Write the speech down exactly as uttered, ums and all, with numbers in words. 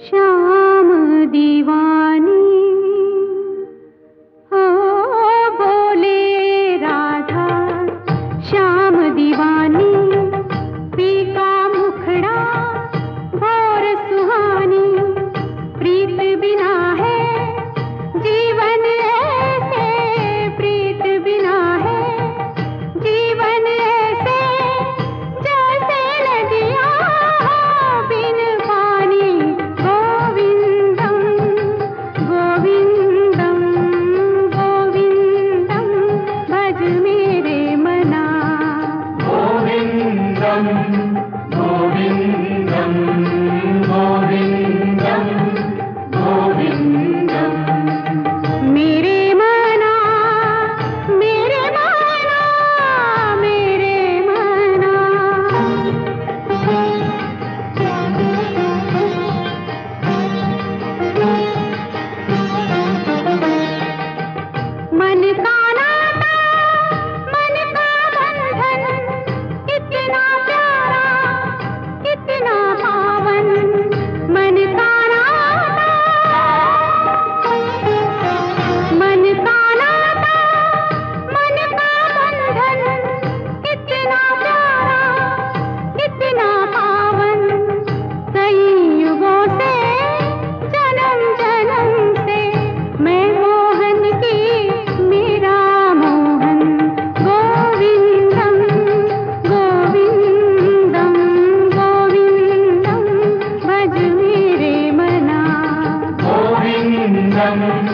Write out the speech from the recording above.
श्याम दीवानी हो बोले राधा, श्याम दीवानी पीका मुखड़ा भोर सुहानी। प्रीत बिना है जीवन ऐसे, प्रीत बिना है जीवन ऐसे, जैसे नदियाँ हो बिन पानी। गोविंदम गोविंदम गोविंदम भज मेरे मना। गोविंदम गोविंदम गोविंदम गोविंदम मेरे मना मेरे मना मेरे मना। मन का नाता, मन का बंधन, कितना प्यारा कितना पावन। मन का नाता, मन का नाता, मन का बंधन, कितना प्यारा कितना पावन। कई युगों से जन्म जन्म से मैं मोहन की, मेरा मोहन। गोविंदम गोविंदम गोविंदम भज मेरे मना। गोविंदम